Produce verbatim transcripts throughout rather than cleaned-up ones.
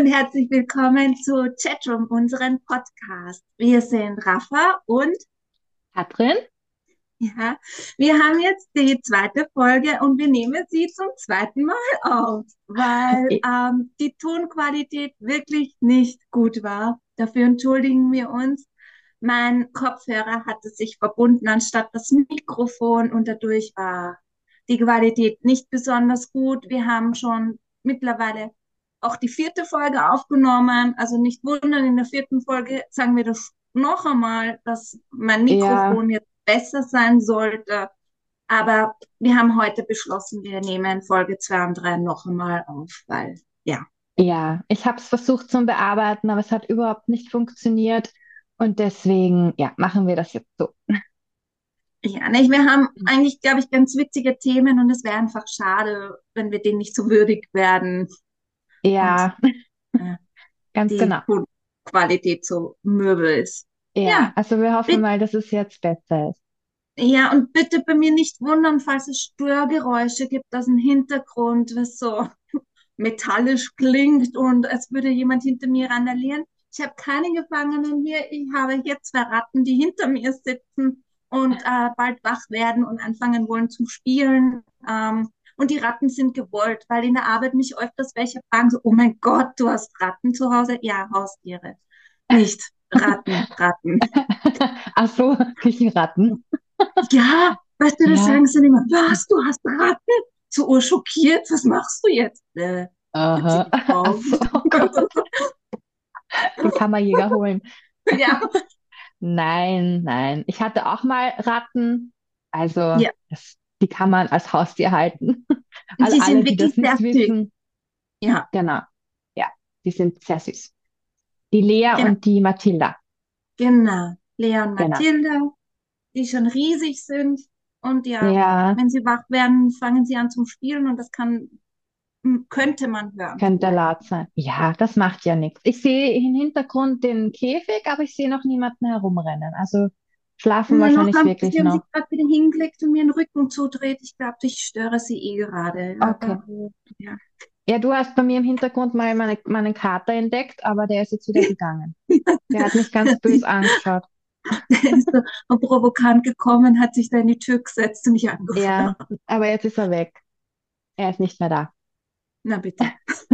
und herzlich willkommen zu Chatroom, unseren Podcast. Wir sind Rafa und Katrin? ja, wir haben jetzt die zweite Folge und wir nehmen sie zum zweiten Mal auf, weil I- ähm, die Tonqualität wirklich nicht gut war. Dafür entschuldigen wir uns. Mein Kopfhörer hatte sich verbunden anstatt das Mikrofon und dadurch war die Qualität nicht besonders gut. Wir haben schon mittlerweile auch die vierte Folge aufgenommen. Also nicht wundern, in der vierten Folge sagen wir das noch einmal, dass mein Ja, Mikrofon jetzt besser sein sollte. Aber wir haben heute beschlossen, wir nehmen Folge zwei und drei noch einmal auf, weil ja. ja, ich habe es versucht zum Bearbeiten, aber es hat überhaupt nicht funktioniert. Und deswegen, ja, machen wir das jetzt so. Ja, nicht, wir haben eigentlich, glaube ich, ganz witzige Themen und es wäre einfach schade, wenn wir denen nicht so würdig werden und Ja, äh, ganz die genau. Tonqualität so mürbe ist. Ja, Ja, also wir hoffen bitte, mal, dass es jetzt besser ist. ja, und bitte bei mir nicht wundern, falls es Störgeräusche gibt aus dem Hintergrund, was so metallisch klingt und als würde jemand hinter mir randalieren. Ich habe keine Gefangenen hier. Ich habe hier zwei Ratten, die hinter mir sitzen und äh, bald wach werden und anfangen wollen zu spielen. Ähm, und die Ratten sind gewollt, weil in der Arbeit mich öfters welche fragen, so, oh mein Gott, du hast Ratten zu Hause? Ja, Haustiere. Nicht Ratten, Ratten. Ach so, Küchenratten. Ja, weißt du, das Ja, sagen sie immer, was, du hast Ratten? So urschockiert, was machst du jetzt? Äh, ich hab sie aha. Ach gekauft. so, oh Gott, den Kammerjäger holen. Ja, Nein, nein. Ich hatte auch mal Ratten. Also, ja. das, die kann man als Haustier halten. Und All sie alle, sind die wirklich das sehr nicht süß. wissen, Ja, genau. Ja, die sind sehr süß. Die Lea genau. und die Mathilda. Genau. Lea und Genau. Mathilda, die schon riesig sind. Und ja, Ja, wenn sie wach werden, fangen sie an zum Spielen und das kann, könnte man hören könnte vielleicht. laut sein. Ja, das macht ja nichts. Ich sehe im Hintergrund den Käfig, aber ich sehe noch niemanden herumrennen. Also schlafen Nur noch wahrscheinlich haben, wirklich sie haben sich noch. gerade wieder hingelegt und mir den Rücken zudreht. Ich glaube, ich störe sie eh gerade. Okay. Aber ja. Ja, du hast bei mir im Hintergrund mal meine, meinen Kater entdeckt, aber der ist jetzt wieder gegangen. Der hat mich ganz böse angeschaut. Der ist so provokant gekommen, hat sich da in die Tür gesetzt und mich Ja, angeflaut. aber jetzt ist er weg. Er ist nicht mehr da. Na bitte.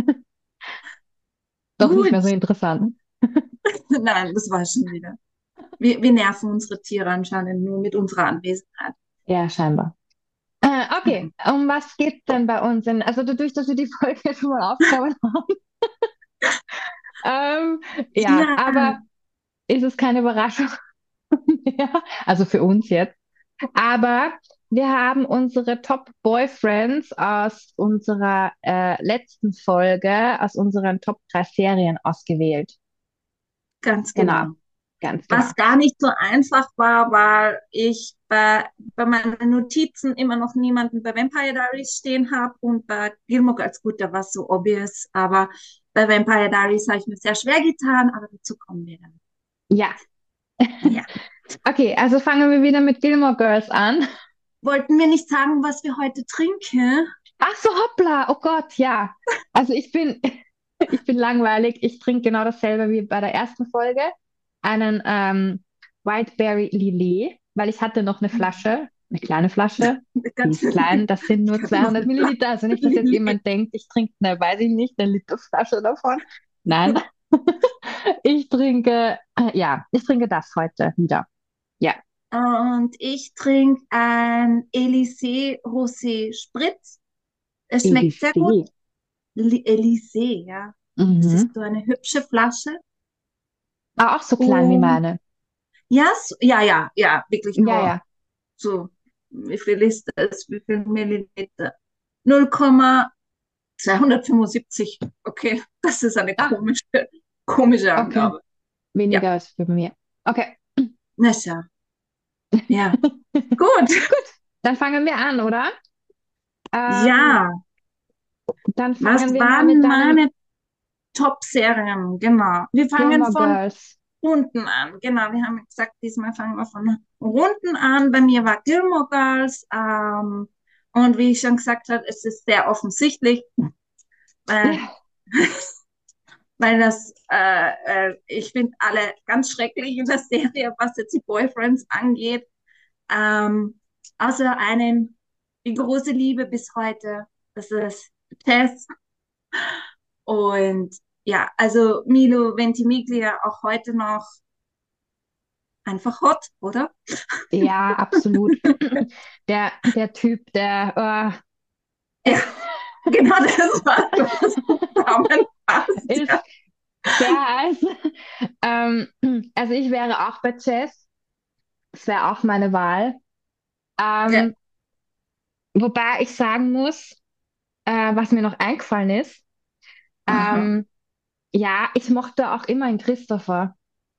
Doch nicht mehr so Gut. interessant. Nein, das war schon wieder. Wir, wir nerven unsere Tiere anscheinend nur mit unserer Anwesenheit. Ja, scheinbar. Äh, okay, um was geht's denn bei uns? In, also dadurch, dass wir die Folge schon mal aufgenommen haben. Ähm, ja, Ja, aber ist es keine Überraschung mehr? Also für uns jetzt. Aber wir haben unsere Top Boyfriends aus unserer äh, letzten Folge, aus unseren Top drei Serien ausgewählt. ganz Genau, genau. ganz genau. Was gar nicht so einfach war, weil ich bei, bei meinen Notizen immer noch niemanden bei Vampire Diaries stehen habe und bei Gilmore Girls, gut, da war es so obvious, aber bei Vampire Diaries habe ich mir sehr schwer getan, aber dazu kommen wir dann. Ja, Ja. okay, also fangen wir wieder mit Gilmore Girls an. Wollten wir nicht sagen, was wir heute trinken? Ach so, hoppla, oh Gott, ja. Also ich bin, ich bin langweilig. Ich trinke genau dasselbe wie bei der ersten Folge. Einen ähm, Whiteberry Lillet, weil ich hatte noch eine Flasche, eine kleine Flasche. Die Ganz, ist klein, das sind ich nur habe noch zweihundert eine Milliliter. Also nicht, dass jetzt Flasche. jemand denkt, ich trinke eine, weiß ich nicht, eine Literflasche davon. Nein, ich trinke, äh, ja, ich trinke das heute wieder. Ja, Und ich trinke ein Elysée Rosé Spritz. Es schmeckt sehr gut. Elysée. Li- Elysée, ja. Das ist Mhm. so eine hübsche Flasche. Aber auch so klein wie Und meine. ja, so, ja, ja, ja, wirklich Ja, nur ja. so, wie viel ist das? Wie viel Milliliter? null Komma zweihundertfünfundsiebzig. Okay, das ist eine Ah, komische, komische okay. Angabe. Ja, Weniger als bei mir. Okay. na schau. Ja, gut. Gut, dann fangen wir an, oder? Ähm, Ja, dann was fangen wir mal mit waren deinem meine Top-Serien? Genau. Wir fangen Gilmore von Girls. unten an. Genau, wir haben gesagt, diesmal fangen wir von unten an. Bei mir war Gilmore Girls. Ähm, und wie ich schon gesagt habe, es ist sehr offensichtlich. Äh, Ja, weil das, äh, äh, ich finde alle ganz schrecklich in der Serie, was jetzt die Boyfriends angeht. Ähm, Außer einen, die große Liebe bis heute, das ist Tess. Und ja, also Milo Ventimiglia auch heute noch einfach hot, oder? Ja, absolut. Der, der Typ, der Ja, genau das war das äh, zusammenpasst. Ja. ist sehr heiß. Ähm, also ich wäre auch bei Chess. Das wäre auch meine Wahl. Ja. Ähm, wobei ich sagen muss, äh, was mir noch eingefallen ist, Aha. ähm, ja, ich mochte auch immer einen Christopher.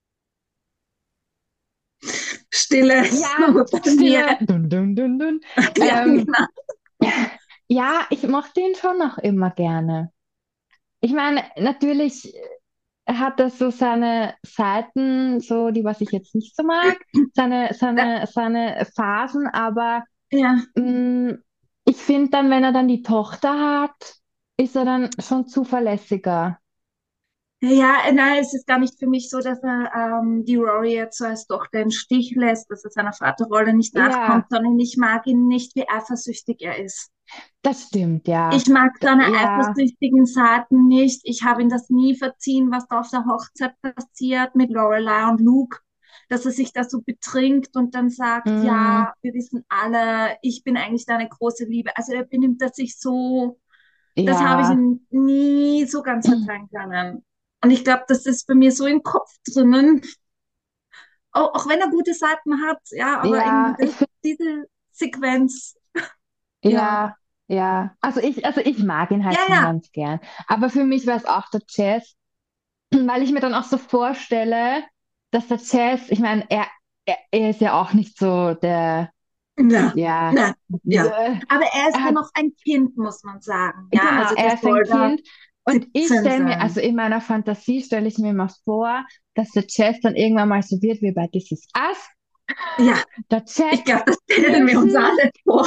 Stille Ja, bei mir. Stille. Dun, dun, dun, dun. Ja, Ähm, genau. ja, ich mochte ihn schon noch immer gerne. Ich meine, natürlich hat er so seine Seiten, so die, was ich jetzt nicht so mag, seine, Da, seine, seine Phasen, aber ja. mh, ich finde dann, wenn er dann die Tochter hat, ist er dann schon zuverlässiger. Ja, nein, es ist gar nicht für mich so, dass er ähm, die Rory jetzt so als Tochter im Stich lässt, dass er seiner Vaterrolle nicht nachkommt, Ja, sondern ich mag ihn nicht, wie eifersüchtig er ist. das stimmt, ja. Ich mag D- seine Ja, eifersüchtigen Seiten nicht. Ich habe ihm das nie verziehen, was da auf der Hochzeit passiert mit Lorelei und Luke, dass er sich da so betrinkt und dann sagt, mh, ja, wir wissen alle, ich bin eigentlich deine große Liebe. Also er benimmt das sich so, das habe ich ja, ihm nie so ganz verzeihen können. Und ich glaube, das ist bei mir so im Kopf drinnen, auch, auch wenn er gute Seiten hat, ja, aber irgendwie ja, ich das, finde, diese Sequenz, ja, ja, ja. Also ich, also ich mag ihn ja, halt schon ja, ganz gern. Aber für mich wäre es auch der Jazz, weil ich mir dann auch so vorstelle, dass der Jazz, ich meine, er, er, er ist ja auch nicht so der, na, ja, na, ja. äh, Aber er ist er ja hat, noch ein Kind, muss man sagen. Ja, genau, also der er ist ein soll da Kind und ich siebzehn stelle mir, also sein. in meiner Fantasie stelle ich mir mal vor, dass der Jazz dann irgendwann mal so wird wie bei This Is Us, Ja, der ich Jack glaube, das stellen wir uns plötzlich, alle vor.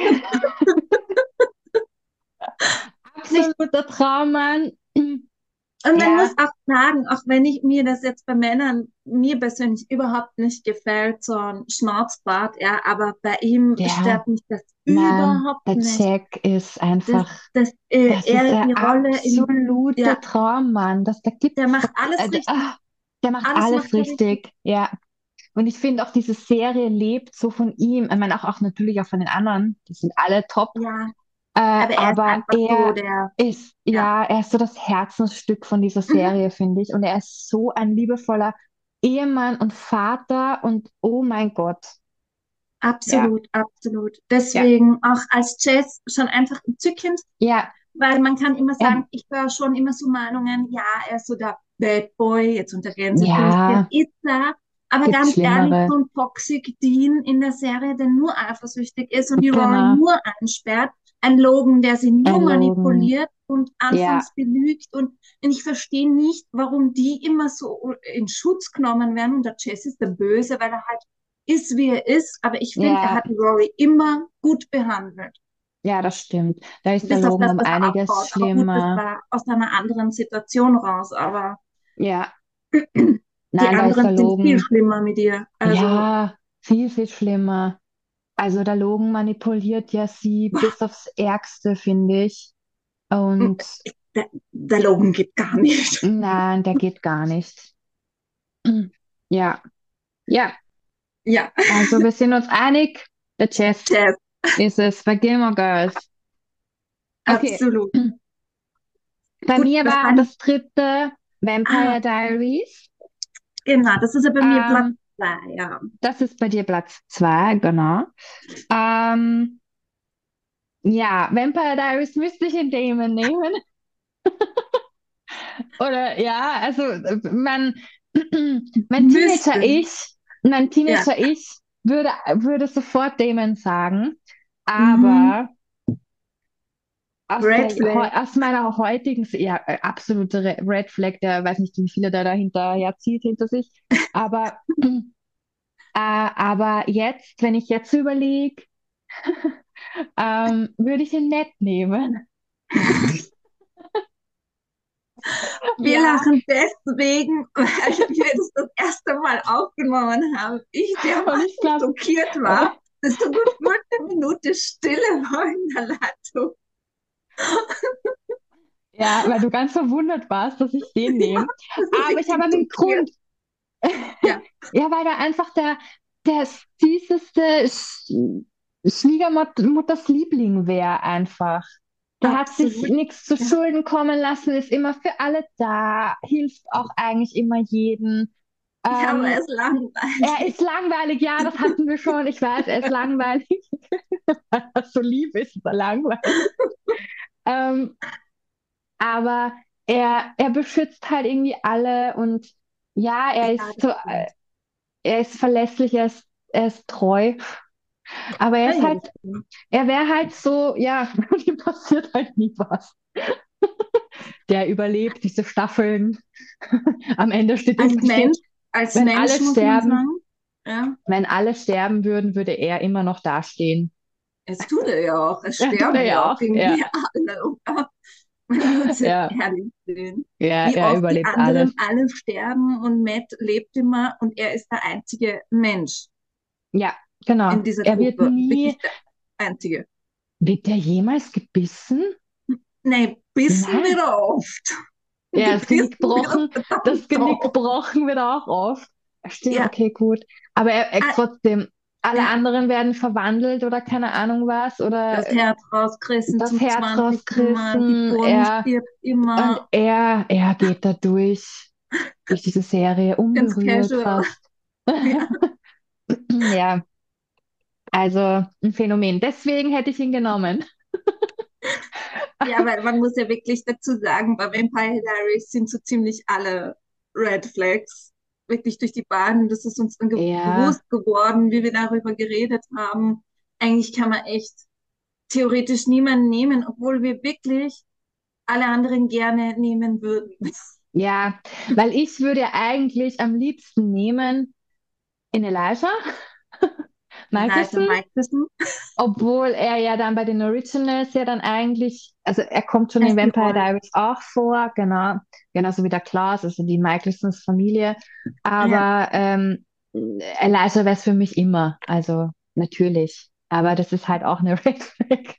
Nicht. absoluter Traummann, Und man muss ja, auch sagen, auch wenn ich mir das jetzt bei Männern mir persönlich überhaupt nicht gefällt, so ein Schnauzbart, ja, aber bei ihm der, stört mich das nein, überhaupt der nicht. Jack ist Das, einfach, das, äh, das ist er ein die Rolle in, absoluter ja, Traummann, das, da der gibt's, macht alles äh, richtig. ah, der macht Alles alles macht er richtig. richtig, ja. Und ich finde auch, diese Serie lebt so von ihm. Ich meine, auch, auch natürlich auch von den anderen. Die sind alle top. Ja, Äh, aber er ist aber einfach so er der, ist, ja. ja, er ist so das Herzensstück von dieser Mhm. Serie, finde ich. Und er ist so ein liebevoller Ehemann und Vater und oh mein Gott. Ja, Absolut, absolut. ja, Deswegen auch als Jazz schon einfach entzückend, ja, weil man kann immer er, sagen, ich höre schon immer so Meinungen, ja, er ist so der Bad Boy, jetzt unter Gänsefüßchen, ja, ist er. Aber gibt's ganz ehrlich, Schlimmere. so ein Toxic Dean in der Serie, der nur eifersüchtig ist und die Rory Genau. nur einsperrt, ein Logan, der sie nur Erlogen. manipuliert und Ja, anfangs belügt und ich verstehe nicht, warum die immer so in Schutz genommen werden und der Jess ist der Böse, weil er halt ist, wie er ist, aber ich finde, er ja, hat die Rory immer gut behandelt. ja, das stimmt. Da ist der Bis auf Logan das, um was er einiges abbaut. Aber gut, das schlimmer. war aus einer anderen Situation raus. Aber Ja, die nein, da ist anderen der sind viel Logan. schlimmer mit ihr. Also, Ja, viel, viel schlimmer. Also der Logan manipuliert ja sie bis aufs Ärgste, finde ich. Und der, der Logan geht gar nicht. nein, der geht gar nicht. Ja, ja. Ja, Also wir sind uns einig, der Jess Jazz, ist es bei Gilmore Girls. Okay, absolut. bei Gut, mir was war dann? das dritte Ah, Vampire Diaries. genau, das ist ja bei mir Platz Ähm, zwei, ja. das ist bei dir Platz zwei, genau. Ähm, ja, Vampire Diaries müsste ich in Damon nehmen. Oder ja, also äh, mein, mein Müsste. Teenager-Ich, mein Ja. Teenager-Ich würde, würde sofort Damon sagen, Mhm. aber aus der, Red heu- Flag. aus meiner heutigen, ja, äh, absolute Re- Red Flag, der weiß nicht, wie viele der da hinterher zieht hinter sich, aber, äh, aber jetzt, wenn ich jetzt überlege, ähm, würde ich ihn nett nehmen. Wir Ja, lachen deswegen, weil wir das das erste Mal aufgenommen haben. Ich und ich dermaßen glaube, schockiert äh, war, dass so gefühlt eine Minute Stille war in der Leitung. ja, weil du ganz verwundert warst, dass ich den Ja, nehme. das ist Aber ich habe richtig einen schockiert. Grund. Ja, Ja, weil er einfach der, der süßeste Sch Schwiegermutters Liebling wäre einfach. Der hat sich absolut. nichts zu Ja, Schulden kommen lassen, ist immer für alle da, hilft auch eigentlich immer jedem. ja, aber Ähm, es ist er ist langweilig. langweilig, ja, das hatten wir schon. Ich weiß, er ist langweilig. Weil er so lieb ist, ist er langweilig. Ähm, aber er, er beschützt halt irgendwie alle und ja, er Ja, ist das so, stimmt. er ist verlässlich, er ist, er ist treu. Aber er Ja, ist ja, halt, das stimmt. er wäre halt so, ja, ihm passiert halt nie was. Der überlebt diese Staffeln. Am Ende steht Als irgendwie steht, Mensch, als wenn Mensch alle muss man sterben, sagen, ja, wenn alle sterben würden, würde er immer noch dastehen. es tut er ja auch. Es Ja, tut er sterben ja ja auch auch. Ja, irgendwie alle, oder? Wenn wir uns jetzt ja, ehrlich sind. ja, Wie er oft die überlebt alles. anderen alle sterben und Matt lebt immer und er ist der einzige Mensch Ja, genau. in dieser Er wird Gruppe. nie, Wirklich der einzige. wird er jemals gebissen? Nein, bissen Nein. wird er oft. Ja, das Genick Gebissen wird er gebrochen, das verdammt Genick oft. gebrochen wird auch oft. Stimmt, Ja, okay, gut. Aber er, er ah, trotzdem, alle ja, anderen werden verwandelt oder keine Ahnung was oder das Herz rausgerissen das zum Herz zwanzigsten Mal. Die rausgerissen. Bonnie Er stirbt und immer. er, er geht da durch, durch diese Serie Ganz unberührt casual. fast. Ja. Ja, also ein Phänomen. Deswegen hätte ich ihn genommen. Ja, weil man muss ja wirklich dazu sagen, bei Vampire Diaries sind so ziemlich alle Red Flags wirklich durch die Bahn. Das ist uns dann ge Ja, bewusst geworden, wie wir darüber geredet haben. Eigentlich kann man echt theoretisch niemanden nehmen, obwohl wir wirklich alle anderen gerne nehmen würden. ja, weil ich würde eigentlich am liebsten nehmen in Elijah Elijah Michelson. Michelson, Obwohl er ja dann bei den Originals ja dann eigentlich, also er kommt schon in heißt die Vampire Rolle. Diaries auch vor, genau, genauso wie der Klaus, also die Michelsons Familie. Ja, Aber ähm, Eliza wäre es für mich immer, also natürlich. Aber das ist halt auch eine Red Flag.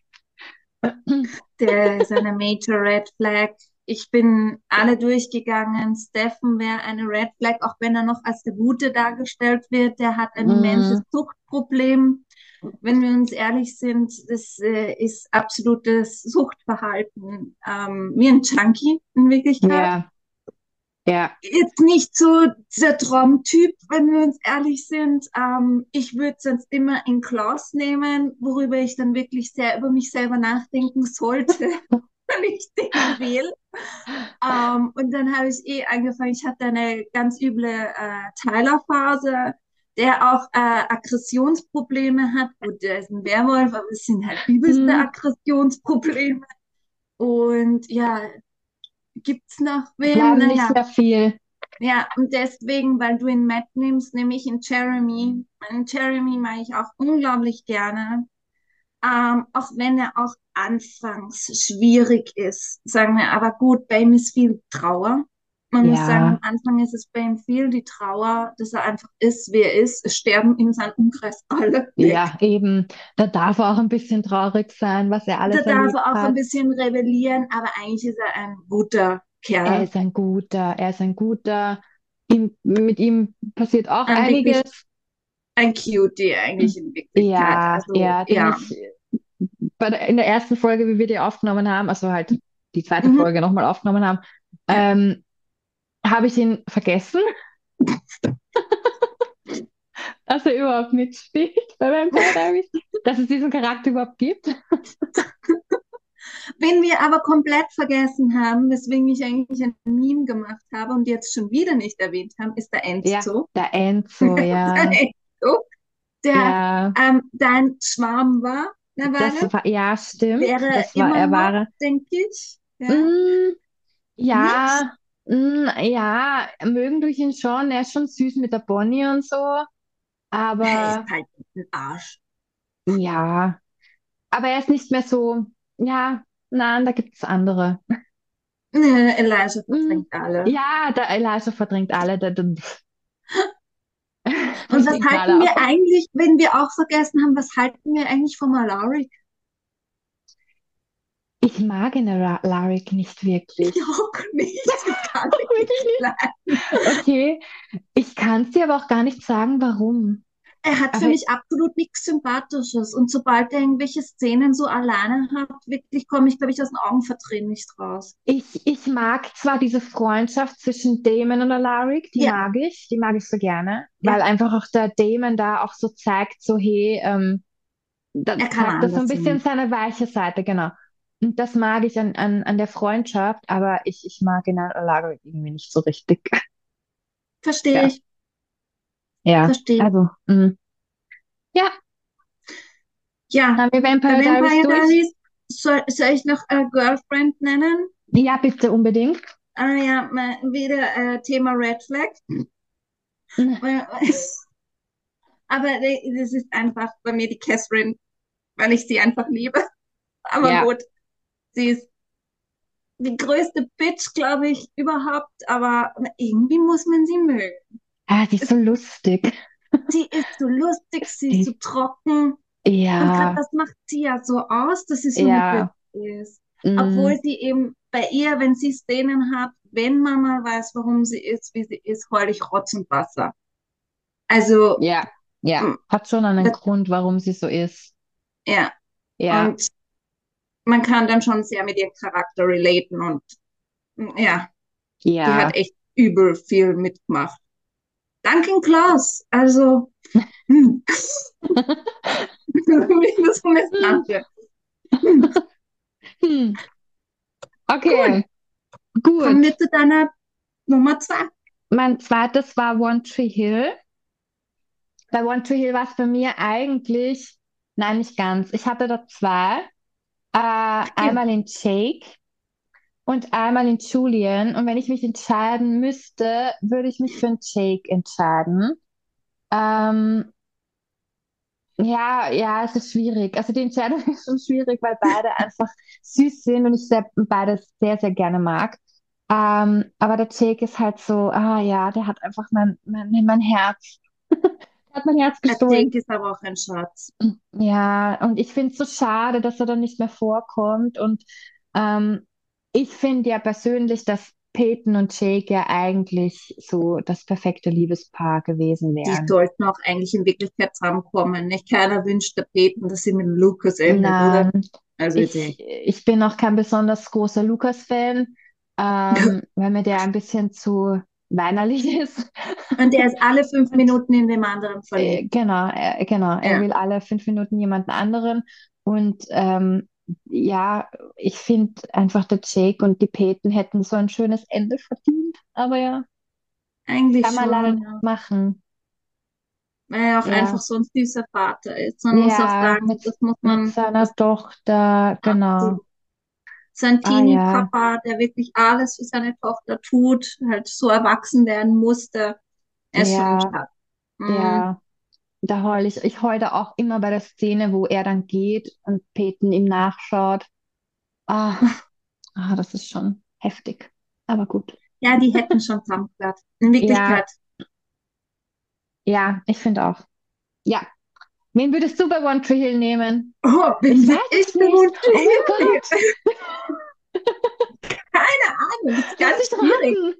der ist eine Major Red Flag. Ich bin alle durchgegangen. Stephen wäre eine Red Flag, auch wenn er noch als der Gute dargestellt wird. Der hat ein immenses Mm, Suchtproblem. Wenn wir uns ehrlich sind, das äh, ist absolutes Suchtverhalten, ähm, wie ein Junkie in Wirklichkeit. ja, ja, Jetzt nicht so der Traumtyp, wenn wir uns ehrlich sind. Ähm, ich würde sonst immer in Klaus nehmen, worüber ich dann wirklich sehr über mich selber nachdenken sollte, wenn ich den wähle. Ähm, und dann habe ich eh angefangen, ich hatte eine ganz üble äh, Teilerphase, der auch äh, Aggressionsprobleme hat. Gut, der ist ein Werwolf, aber es sind halt übelste mm, Aggressionsprobleme. Und ja, gibt's noch wem? bleiben nicht Naja, mehr viel. ja, und deswegen, weil du ihn Matt nimmst, nehme ich ihn Jeremy. Und Jeremy mag ich auch unglaublich gerne. Ähm, auch wenn er auch anfangs schwierig ist, sagen wir, aber gut, bei ihm ist viel Trauer. Man muss sagen, am Ja, Anfang ist es bei ihm viel die Trauer, dass er einfach ist, wie er ist. Es sterben in seinem Umkreis alle weg. ja, eben. Da darf er auch ein bisschen traurig sein, was er Da alles darf erlebt er auch ein hat. bisschen rebellieren, aber eigentlich ist er ein guter Er Kerl. ist ein guter, er ist ein guter. Ihm, mit ihm passiert auch Ein wirklich einiges. ein Cutie eigentlich in Wirklichkeit. Ja, Also ja, den ja. ich bei der, in der ersten Folge, wie wir die aufgenommen haben, also halt die zweite Mhm. Folge nochmal aufgenommen haben, Ja. ähm, habe ich ihn vergessen, dass er überhaupt mitspielt bei Vampire Diaries, dass es diesen Charakter überhaupt gibt. Wen wir aber komplett vergessen haben, weswegen ich eigentlich ein Meme gemacht habe und jetzt schon wieder nicht erwähnt haben, ist der Ja, Enzo. der Enzo, der ja, Enzo, der ja, ähm, dein Schwarm war eine das Weile, war, ja, stimmt, wäre das war, immer er noch, war, denke ich. Ja, mm, nicht? ja, mm, ja, mögen durch ihn schon. Er ist schon süß mit der Bonnie und so. Er ist Aber halt ein Arsch. ja, aber er ist nicht mehr so, ja, nein, da gibt es andere. Ne, Elijah Hm. verdrängt alle. Ja, der Elijah verdrängt alle. Der, der, die Und was stinken halten alle wir ab. eigentlich, wenn wir auch vergessen haben, was halten wir eigentlich von Alaric? Ich mag in der Ra- Larik nicht Ich wirklich. auch nicht. Das kann ich nicht Wirklich nicht. leiden. Okay, ich kann es dir aber auch gar nicht sagen, warum. Er hat für Aber mich absolut nichts Sympathisches. Und sobald er irgendwelche Szenen so alleine hat, wirklich komme ich, glaube ich, aus den Augenverdrehen nicht raus. ich, ich mag zwar diese Freundschaft zwischen Damon und Alaric, die Ja, mag ich, die mag ich so gerne, ja, weil einfach auch der Damon da auch so zeigt, so hey, ähm, da er kann zeigt das so ein anders bisschen sein. seine weiche Seite, genau. Und das mag ich an, an, an der Freundschaft, aber ich, ich mag ihn an Alaric irgendwie nicht so richtig. Verstehe Ja, ich, ja, verstehe ich. also, mh. Ja, Ja, haben wir bei Vampire Diaries Vampire durch? Diaries soll, soll ich noch äh, Girlfriend nennen? Ja, bitte unbedingt. Ah ja, mal wieder äh, Thema Red Flag. Weil- Aber das ist einfach bei mir die Catherine, weil ich sie einfach liebe. Aber Ja, gut, sie ist die größte Bitch, glaube ich, überhaupt. Aber irgendwie muss man sie mögen. ah, die ist so lustig. Sie ist so lustig, sie ist so Die, trocken. Und gerade ja, das macht sie ja so aus, dass sie so eine Bitch ja, ist. mm, Obwohl sie eben bei ihr, wenn sie Szenen hat, wenn man mal weiß, warum sie ist, wie sie ist, heul ich Rotz und Wasser. Also, ja, ja. mm, Hat schon einen das, Grund, warum sie so ist. ja. Ja, Und man kann dann schon sehr mit ihrem Charakter relaten und mm, ja, die hat ja. echt übel viel mitgemacht. Danke, Klaus. Also, hm, mindestens Hm, danke. Hm. hm. Gut, Okay, kommen gut. wir zu deiner Nummer zwei. Mein zweites war One Tree Hill. Bei One Tree Hill war es bei mir eigentlich, nein, nicht ganz. Ich hatte da zwei. Äh, Okay. einmal in Jake und einmal in Julian. Und wenn ich mich entscheiden müsste, würde ich mich für einen Jake entscheiden. Ähm, ja, ja, es ist schwierig. Also die Entscheidung ist schon schwierig, weil beide einfach süß sind und ich sehr, beide sehr, sehr gerne mag. Ähm, aber der Jake ist halt so, ah ja, der hat einfach mein, mein, mein Herz, der hat mein Herz Der gestohlen. Jake ist aber auch ein Schatz. Ja, und ich finde es so schade, dass er dann nicht mehr vorkommt. Und ähm, ich finde ja persönlich, dass Peyton und Jake ja eigentlich so das perfekte Liebespaar gewesen Die wären. sollten auch eigentlich in Wirklichkeit zusammenkommen. Nicht keiner wünscht der Beten, dass sie mit Lukas endet, oder? Nein, Also ich, die. ich bin auch kein besonders großer Lucas-Fan, ähm, weil mir der ein bisschen zu weinerlich ist. Und der ist alle fünf Minuten in dem anderen Äh, verliebt. genau, äh, genau. Er Ja, will alle fünf Minuten jemanden anderen. Und ähm, ja, ich finde einfach, der Jake und die Peyton hätten so ein schönes Ende verdient. Aber ja, eigentlich kann man leider schon, nicht ja. machen. Weil er auch einfach Ja, so ein süßer Vater ist. Man muss auch ja, sagen, mit, das muss mit man, seiner das Tochter, genau. so ein Ah ja, Teenie-Papa, der wirklich alles für seine Tochter tut, halt so erwachsen werden musste. Er ist schon ein ja, Schatz. Mhm. ja. Da heul ich, ich heule auch immer bei der Szene, wo er dann geht und Peyton ihm nachschaut. Ah, ah, das ist schon heftig. Aber gut. Ja, die hätten schon zusammengehört. In Ja, Wirklichkeit. ja, ich finde auch. Ja. Wen würdest du bei One Tree Hill nehmen? Oh, Ich bin weiß will es ich nicht. bewohnt? Oh mein Gott, Keine Ahnung, das ist lass ganz mich schwierig. raten.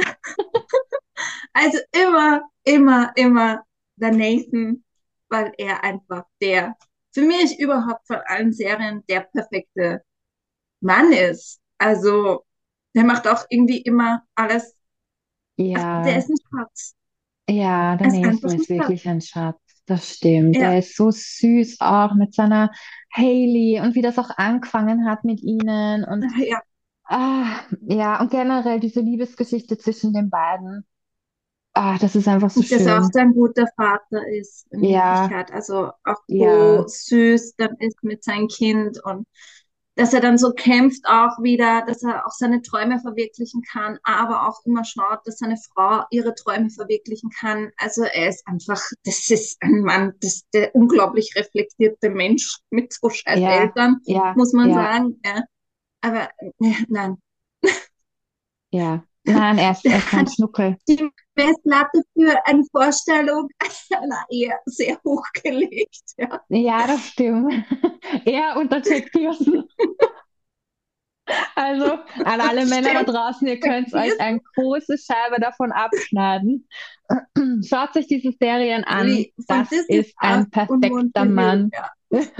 Also immer, immer, immer der Nathan, weil er einfach der, für mich überhaupt von allen Serien der perfekte Mann ist. Also, der macht auch irgendwie immer alles. Ach, der Ja, ist ein Schatz. ja, der Er ist Nathan einfach ein ist Schatz. wirklich ein Schatz. Das stimmt. Ja, Der ist so süß auch mit seiner Hailey und wie das auch angefangen hat mit ihnen und ja. ah, ja, und generell diese Liebesgeschichte zwischen den beiden. Ah, das ist einfach so Und dass er auch schön. so ein guter Vater ist in Ja, Wirklichkeit. Also auch so ja, süß dann ist mit seinem Kind und dass er dann so kämpft auch wieder, dass er auch seine Träume verwirklichen kann, aber auch immer schaut, dass seine Frau ihre Träume verwirklichen kann. Also er ist einfach, das ist ein Mann, das ist der unglaublich reflektierte Mensch mit so scheiß ja, Eltern, ja, muss man ja. sagen. Ja. Aber äh, nein, Ja. Nein, er ist, Der er ist ein hat Schnuckel. die Messlatte für eine Vorstellung na, eher sehr hoch gelegt. Ja. Ja, das stimmt. Er und der Jack Pearson. Also, an alle Männer da Stimmt. draußen, ihr könnt euch eine große Scheibe davon abschneiden. Schaut euch diese Serien an. Wie von Das This is ist Us ein und One perfekter for You. Mann. Ja,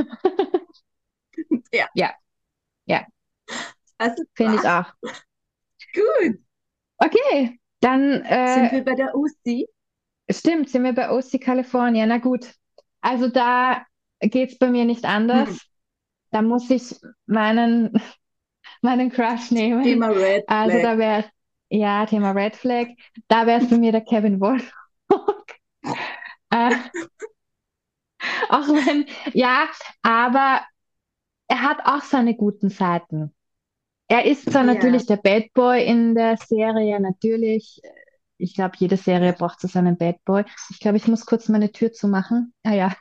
ja, Ja, ja, also finde ich klar. auch. Gut. Okay, dann Sind äh, wir bei der U C? stimmt, sind wir bei O C California. Na gut. Also da geht's bei mir nicht Hm. anders. Da muss ich meinen, meinen Crush nehmen. Thema Red Also Flag. da wäre, ja, Thema Red Flag. Da wäre es bei mir der Kevin Wolf. Äh, auch wenn, ja, aber er hat auch seine guten Seiten. Er ist zwar Ja, natürlich der Bad Boy in der Serie, natürlich. Ich glaube, jede Serie ja. braucht so seinen Bad Boy. Ich glaube, ich muss kurz meine Tür zumachen. Ah ja,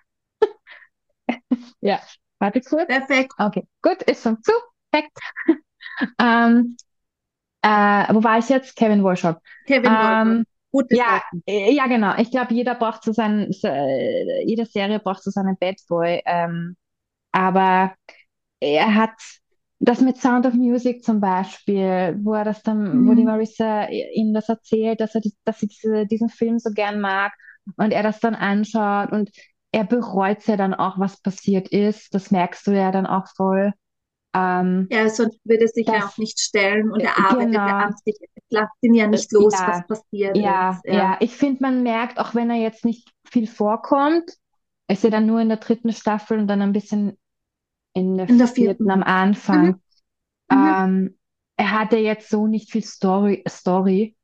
ja. Warte kurz. Perfekt. Okay, gut, ist schon zu. Perfekt. Ähm, äh, wo war ich jetzt? Kevin Workshop. Kevin Wolf. Ähm, Gute ja, Seiten. äh, ja, genau. Ich glaube, jeder braucht so seinen, so, äh, jede Serie braucht so seinen Bad Boy. Ähm, aber er hat das mit Sound of Music zum Beispiel, wo er das dann, wo die Hm. Marissa ihm das erzählt, dass er, die, dass sie diese, diesen Film so gern mag und er das dann anschaut und er bereut ja dann auch, was passiert ist. Das merkst du ja dann auch voll. Ähm, Ja, sonst würde er sich ja auch das, nicht stellen und äh, er arbeitet ja genau, an sich. Es lasst ihn ja äh, nicht los, ja, was passiert ja, ist. Ja. ja. Ich finde, man merkt, auch wenn er jetzt nicht viel vorkommt, ist er dann nur in der dritten Staffel und dann ein bisschen in der In der vierten am vierten. Mhm. Anfang. Mhm. Ähm, er hatte jetzt so nicht viel Story, Story.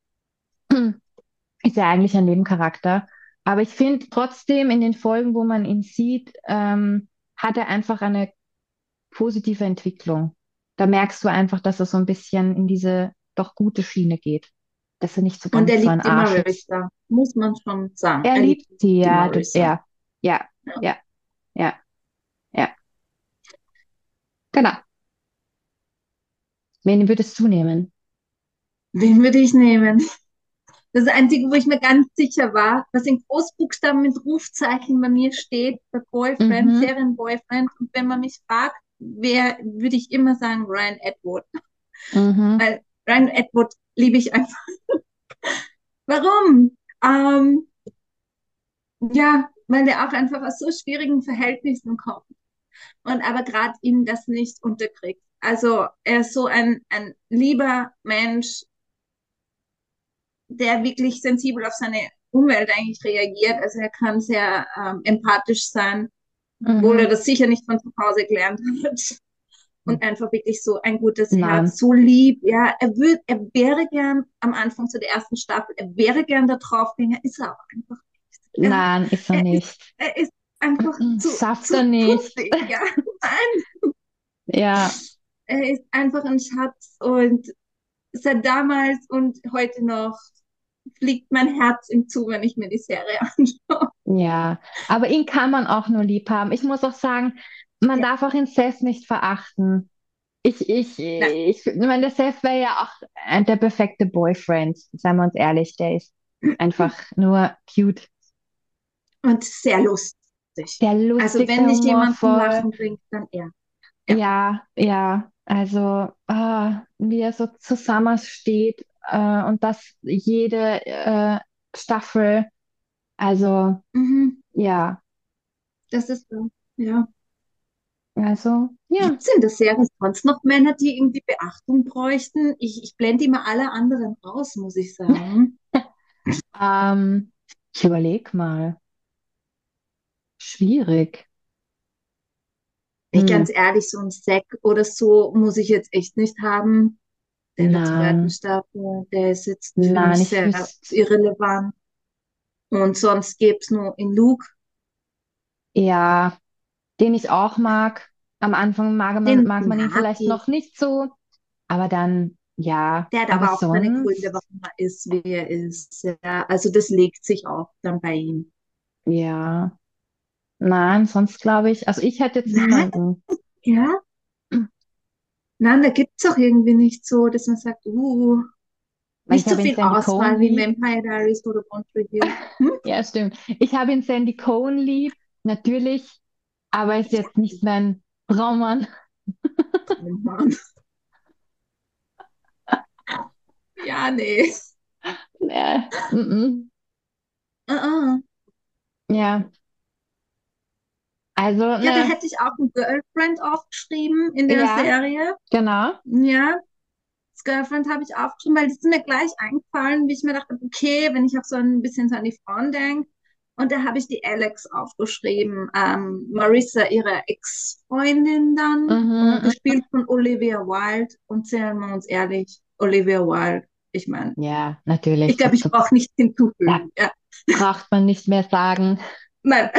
Ist ja eigentlich ein Nebencharakter. Aber ich finde trotzdem in den Folgen, wo man ihn sieht, ähm, hat er einfach eine positive Entwicklung. Da merkst du einfach, dass er so ein bisschen in diese doch gute Schiene geht. Dass er nicht so Und er ganz so ein liebt die Arsch ist. Marissa, muss man schon sagen. Er Er liebt liebt sie, die ja, du, Marissa. ja, ja, Ja. ja, ja, ja, genau. Wen würdest du nehmen? Wen würde ich nehmen? Das Einzige, wo ich mir ganz sicher war, was in Großbuchstaben mit Rufzeichen bei mir steht, der Boyfriend, Mhm, Serienboyfriend. Und wenn man mich fragt, wer, würde ich immer sagen Ryan Atwood. mhm, Weil Ryan Atwood liebe ich einfach. Warum? Ähm, ja, weil der auch einfach aus so schwierigen Verhältnissen kommt und aber gerade ihm das nicht unterkriegt. Also er ist so ein, ein lieber Mensch, der wirklich sensibel auf seine Umwelt eigentlich reagiert. Also er kann sehr ähm, empathisch sein, obwohl er mhm. das sicher nicht von zu Hause gelernt hat. Und einfach wirklich so ein gutes Nein, Herz, so lieb. Ja, er würde, er wäre gern am Anfang zu der ersten Staffel, er wäre gern der Draufgänger, ist er auch einfach nicht. Er, nein, ist er er ist, nicht. er ist einfach zu, Schafft zu er nicht. putzig. Ja, nein, Ja, er ist einfach ein Schatz und seit damals und heute noch fliegt mein Herz ihm zu, wenn ich mir die Serie anschaue. ja. Aber ihn kann man auch nur lieb haben. Ich muss auch sagen, man Ja, darf auch den Seth nicht verachten. Ich, ich, nein. ich, ich meine, der Seth wäre ja auch äh, der perfekte Boyfriend, seien wir uns ehrlich. Der ist einfach nur cute. Und sehr lustig. Der Also lustig, wenn der dich jemand zum humorvoll. Lachen bringt, dann er. Ja. Ja, ja. Also, ah, wie er so zusammensteht äh, und das jede äh, Staffel. Also, Mhm. ja. Das ist so. Ja. Also, ja. Gibt es in der Serie sonst noch Männer, die irgendwie Beachtung bräuchten? Ich, ich blende immer alle anderen raus, muss ich sagen. Ähm, ich überleg mal. Schwierig. Bin ich Hm, ganz ehrlich, so ein Zack oder so muss ich jetzt echt nicht haben. Der in der zweiten nein, Staffel, der ist jetzt für nein, mich ich sehr wüsste, irrelevant. Und sonst gäbe es nur in Luke, ja, den ich auch mag. Am Anfang mag man, den mag man ihn mag vielleicht ich. noch nicht so, aber dann, ja, Der hat aber aber auch seine Gründe, sonst, warum er ist, wie er ist. Ja, also das legt sich auch dann bei ihm. ja, nein, sonst glaube ich, also ich hätte jetzt Nein, niemanden. ja. Nein, da gibt es auch irgendwie nicht so, dass man sagt, uh. Weil Nicht ich so habe ihn viel Sandy Cohen Auswahl wie lieb. Vampire Diaries oder One Tree Hill. Hm? Ja, stimmt. Ich habe ihn Sandy Cohen lieb, natürlich, aber ist Ja, jetzt nicht mein Traummann. oh Mann. Ja, nee. Nee. Mm-mm. Uh-uh. Ja, also, Ja, da ne, hätte ich auch ein Girlfriend aufgeschrieben in der ja, Serie. genau. Ja, das Girlfriend habe ich aufgeschrieben, weil das ist mir gleich eingefallen, wie ich mir dachte, okay, wenn ich auch so ein bisschen so an die Frauen denke. Und da habe ich die Alex aufgeschrieben, ähm, Marissa, ihre Ex-Freundin dann, und Mhm, gespielt von Olivia Wilde. Und seien wir uns ehrlich, Olivia Wilde, ich meine, mm. Ja, ich natürlich. glaube, Das, ich das, brauche nichts da hinzufügen. Ja, braucht man nicht mehr sagen. nein.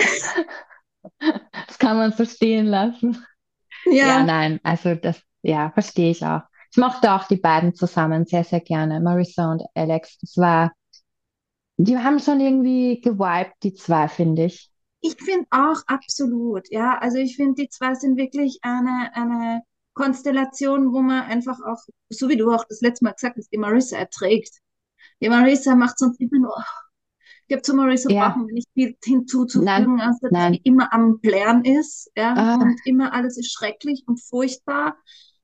Das kann man so stehen lassen. Ja, Ja, nein, also das, ja, verstehe ich auch. Ich mochte auch die beiden zusammen sehr, sehr gerne, Marissa und Alex. Das war, die haben schon irgendwie gewiped, die zwei, finde ich. ich finde auch absolut, ja. Also ich finde, die zwei sind wirklich eine, eine Konstellation, wo man einfach auch, so wie du auch das letzte Mal gesagt hast, die Marissa erträgt. Die Marissa macht sonst immer nur, ich glaube, zu Marissa Ja, brauchen wir nicht viel nein, hinzuzufügen, außer dass nein. sie immer am Blären ist, ja, Ah, und immer alles ist schrecklich und furchtbar.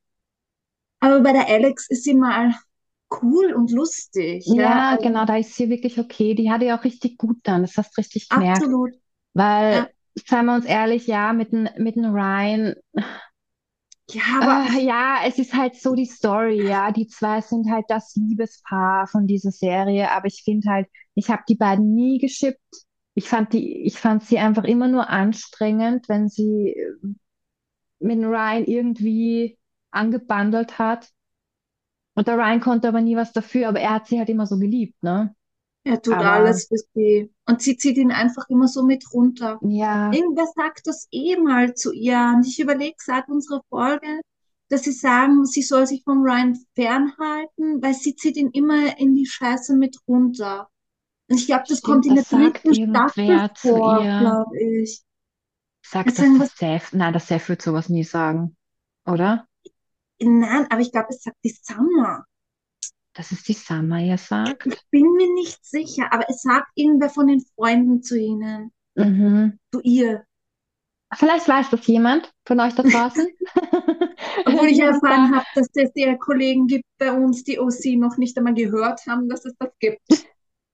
Aber bei der Alex ist sie mal cool und lustig, ja. ja, Also genau, da ist sie wirklich okay. Die hatte ja auch richtig gut dann, das hast du richtig gemerkt. absolut, Weil, ja. seien wir uns ehrlich, ja, mit dem mit dem Ryan, Ja, aber äh, ja, es ist halt so die Story, ja. Die zwei sind halt das Liebespaar von dieser Serie, aber ich finde halt, ich habe die beiden nie geschippt. Ich fand die, ich fand sie einfach immer nur anstrengend, wenn sie äh, mit dem Ryan irgendwie angebandelt hat. Und der Ryan konnte aber nie was dafür, aber er hat sie halt immer so geliebt, ne? er tut Aber alles für sie. Und sie zieht ihn einfach immer so mit runter. ja, Irgendwer sagt das eh mal zu ihr. Und ich überlege seit unserer Folge, dass sie sagen, sie soll sich vom Ryan fernhalten, weil sie zieht ihn immer in die Scheiße mit runter. Und ich glaube, das kommt stimmt, in der das sagt dritten Staffel irgendwer zu vor, ihr. glaube ich. Sagt Jetzt das sagen das wir, Seth? Nein, das Seth wird sowas nie sagen, oder? nein, aber ich glaube, es sagt die Summer. Dass es die Summer ihr Ich sagt? bin mir nicht sicher, aber es sagt irgendwer von den Freunden zu ihnen, Mhm. zu ihr. Vielleicht weiß das jemand von euch da draußen. Obwohl ich Jemand erfahren da. habe, dass es ja Kollegen gibt bei uns, die O C noch nicht einmal gehört haben, dass es das gibt.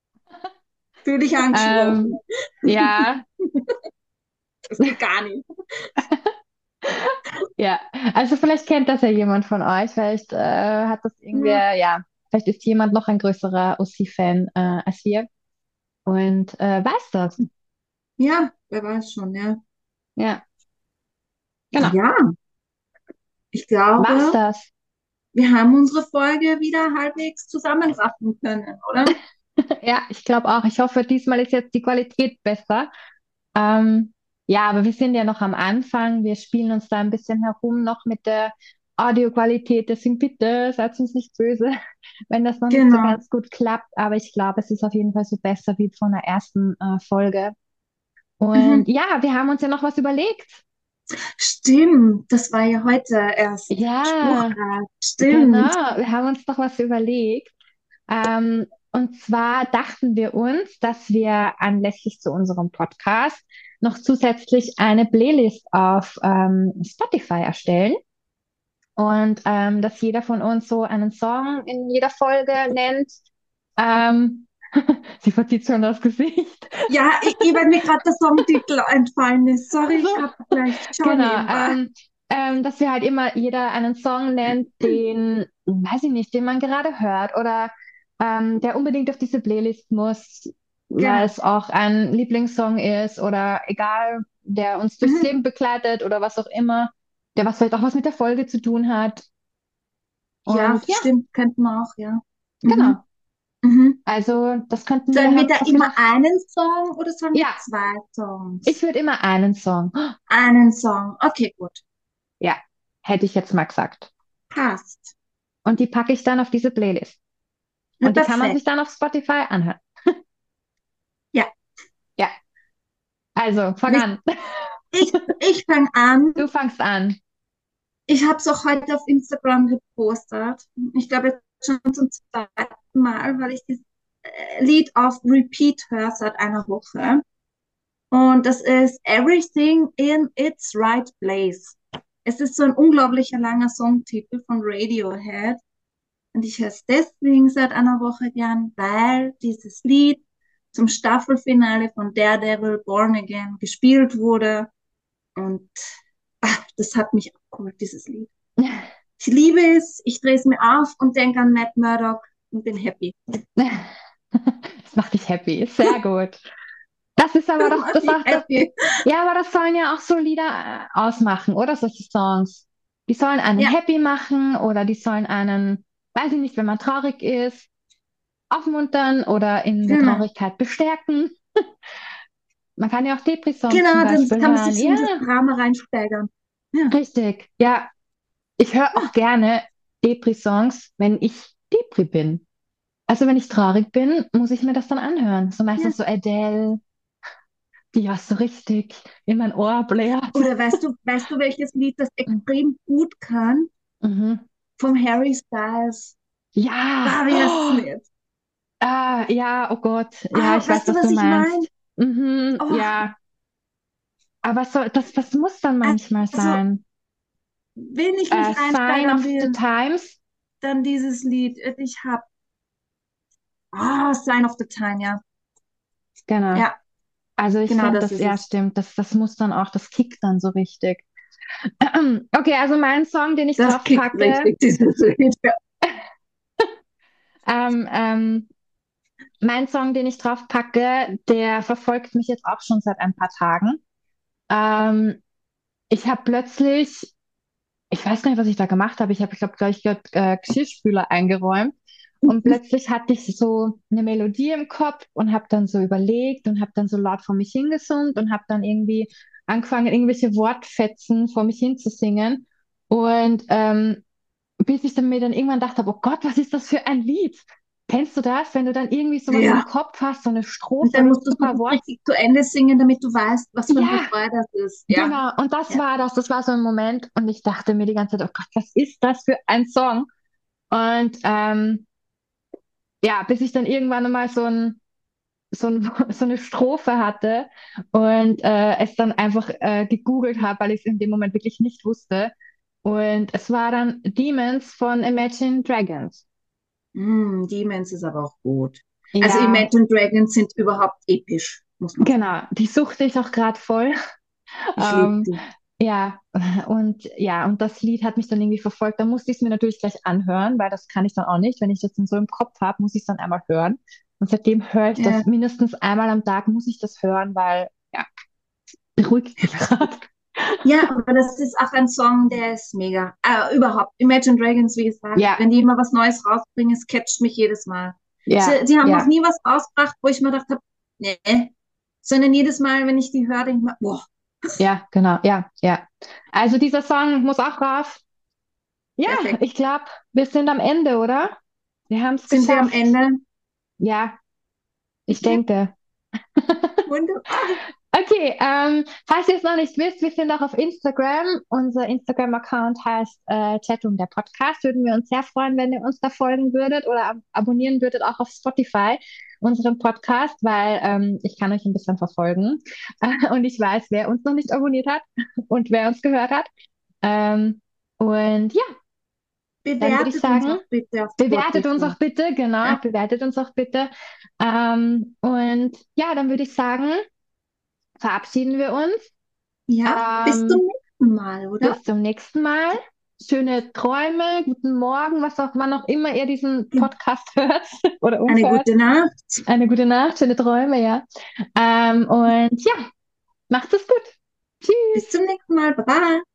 Fühle ich angesprochen. Ähm, ja, Das geht gar nicht. ja. Also vielleicht kennt das ja jemand von euch. Vielleicht äh, hat das Ja, irgendwer, ja, vielleicht ist jemand noch ein größerer O C-Fan äh, als wir und äh, weiß das. ja, wer weiß schon, ja. Ja, genau. Ja, ich War's glaube, das? wir haben unsere Folge wieder halbwegs zusammenfassen können, oder? Ja, ich glaube auch. Ich hoffe, diesmal ist jetzt die Qualität besser. Ähm, ja, aber wir sind ja noch am Anfang. Wir spielen uns da ein bisschen herum noch mit der Audioqualität. Deswegen bitte seid uns nicht böse, wenn das noch nicht so Genau. ganz gut klappt. Aber ich glaube, es ist auf jeden Fall so besser wie von der ersten äh, Folge. Und Mhm. ja, wir haben uns ja noch was überlegt. Stimmt, das war ja heute erst Ja, Spruchrat. Stimmt. genau. Wir haben uns noch was überlegt. Ähm, und zwar dachten wir uns, dass wir anlässlich zu unserem Podcast noch zusätzlich eine Playlist auf ähm, Spotify erstellen und ähm, dass jeder von uns so einen Song in jeder Folge nennt. Ähm, sie verzieht schon das Gesicht. Ja, ich, ich, weil mir gerade der Songtitel entfallen ist. Sorry, Also, ich habe gleich schon genau, nebenbei. ähm, ähm, dass wir halt immer jeder einen Song nennt, den, weiß ich nicht, den man gerade hört oder ähm, der unbedingt auf diese Playlist muss, weil Genau. es auch ein Lieblingssong ist oder egal, der uns durchs Mhm. Leben begleitet oder was auch immer, der was vielleicht auch was mit der Folge zu tun hat. Ja, Und ja, stimmt, könnten wir auch, ja. Mhm. genau. Mhm. Also das könnten wir Sollen wir halt da auf jeden immer Fall. einen Song oder sollen wir Ja, zwei ich Songs? würde immer einen Song. Einen Song. Okay, gut. Ja, hätte ich jetzt mal gesagt. Passt. Und die packe ich dann auf diese Playlist. Ja, Und die kann man sich perfekt. dann auf Spotify anhören. Ja. Ja, also fang Ich, an. ich, ich fange an. Du fangst an. Ich habe es auch heute auf Instagram gepostet. Ich glaube, jetzt schon zum zweiten. fünften Mal, weil ich das äh, Lied auf Repeat höre seit einer Woche. Und das ist Everything in its Right Place. Es ist so ein unglaublicher langer Songtitel von Radiohead. Und ich höre es deswegen seit einer Woche gern, weil dieses Lied zum Staffelfinale von Daredevil Born Again gespielt wurde. Und ach, das hat mich abgeholt, dieses Lied. Ich liebe es, ich drehe es mir auf und denke an Matt Murdock und bin happy. Das macht dich happy. Sehr gut. Das ist aber Das doch, macht das mich auch das, happy. ja, aber das sollen ja auch so Lieder äh, ausmachen, oder? Solche Songs. Die sollen einen Ja, happy machen oder die sollen einen, weiß ich nicht, wenn man traurig ist, aufmuntern oder in der genau. Traurigkeit bestärken. Man kann ja auch Depri-Songs zum Genau, dann Beispiel kann man hören. sich so Ja, in das Drama reinsteigern. Ja. richtig. Ja, ich höre auch gerne Depri-Songs, wenn ich Depri bin. Also wenn ich traurig bin, muss ich mir das dann anhören. So Ja. meistens so Adele, die ja so richtig in mein Ohr bläst. Oder weißt du, weißt du, welches Lied das extrem gut kann? Mhm. Vom Harry Styles. Ja, Barbara oh, Smith. ah, ja, oh Gott, ja, Oh, ich weiß, weißt du, was du was ich meine? meinst. Mhm, Oh, ja, aber so, das, das muss dann manchmal also, sein. wenn ich Äh, mich Sign reinsteigern of the will, Times, dann dieses Lied. Ich hab, oh, Sign of the Time, ja. genau. Ja, Also ich genau finde, das das, ist ja, es. stimmt, das, das muss dann auch, das kickt dann so richtig. Okay, also mein Song, den ich Das drauf kickt packe, richtig, dieses Lied. Ja. ähm, ähm, mein Song, den ich drauf packe, der verfolgt mich jetzt auch schon seit ein paar Tagen. Ähm, ich habe plötzlich, ich weiß gar nicht, was ich da gemacht habe. Ich habe, ich glaube, gleich äh, Geschirrspüler eingeräumt und plötzlich hatte ich so eine Melodie im Kopf und habe dann so überlegt und habe dann so laut vor mich hingesummt und habe dann irgendwie angefangen, irgendwelche Wortfetzen vor mich hinzusingen. Und ähm, bis ich dann mir dann irgendwann dachte, oh Gott, was ist das für ein Lied? Kennst du das, wenn du dann irgendwie sowas im Ja. Kopf hast, so eine Und Strophe dann mit musst du so es ein noch paar Worten? richtig zu Ende singen, damit du weißt, was für ein Ja, Refrain das ist. Ja. genau. Und das Ja. war das. Das war so ein Moment und ich dachte mir die ganze Zeit, oh Gott, was ist das für ein Song? Und ähm, ja, bis ich dann irgendwann mal so ein so, ein, so eine Strophe hatte und äh, es dann einfach äh, gegoogelt habe, weil ich es in dem Moment wirklich nicht wusste. Und es war dann Demons von Imagine Dragons. Mm, Demons ist aber auch gut. Also Ja, Imagine Dragons sind überhaupt episch, muss man sagen. genau. Die suchte ich auch gerade voll. Ich liebe Ähm, die. ja, und ja, und das Lied hat mich dann irgendwie verfolgt. Da musste ich es mir natürlich gleich anhören, weil das kann ich dann auch nicht. Wenn ich das dann so im Kopf habe, muss ich es dann einmal hören. Und seitdem höre ich Ja. das mindestens einmal am Tag, muss ich das hören, weil ja, beruhigt mich gerade. Ja, aber das ist auch ein Song, der ist mega. Äh, überhaupt. Imagine Dragons, wie gesagt, Ja, wenn die immer was Neues rausbringen, es catcht mich jedes Mal. Sie, ja, die haben noch ja, nie was rausgebracht, wo ich mir gedacht habe, nee. Sondern jedes Mal, wenn ich die höre, denke ich mir, boah, ja, genau, ja, ja. Also dieser Song muss auch rauf. Ja, perfekt. ich glaube, wir sind am Ende, oder? Wir haben es Sind wir am geschafft. Ende? Ja, ich Okay, denke. wunderbar. Okay, ähm, falls ihr es noch nicht wisst, wir sind auch auf Instagram. Unser Instagram-Account heißt äh, Chatum der Podcast. Würden wir uns sehr freuen, wenn ihr uns da folgen würdet oder ab abonnieren würdet, auch auf Spotify, unseren Podcast, weil ähm, ich kann euch ein bisschen verfolgen. Und ich weiß, wer uns noch nicht abonniert hat und wer uns gehört hat. Ähm, und ja, dann würde ich Bewertet uns sagen, auch bitte auf bewertet uns Spotify. auch bitte, genau, Ja, bewertet uns auch bitte. Ähm, und ja, dann würde ich sagen, verabschieden wir uns. ja. Bis zum Ähm, nächsten Mal, oder? bis zum nächsten Mal. Schöne Träume, guten Morgen, was auch wann auch immer ihr diesen Podcast hört oder uns Eine hört. gute Nacht. Eine gute Nacht, schöne Träume, ja. Ähm, und ja, macht es gut. Bis Tschüss. zum nächsten Mal. Baba.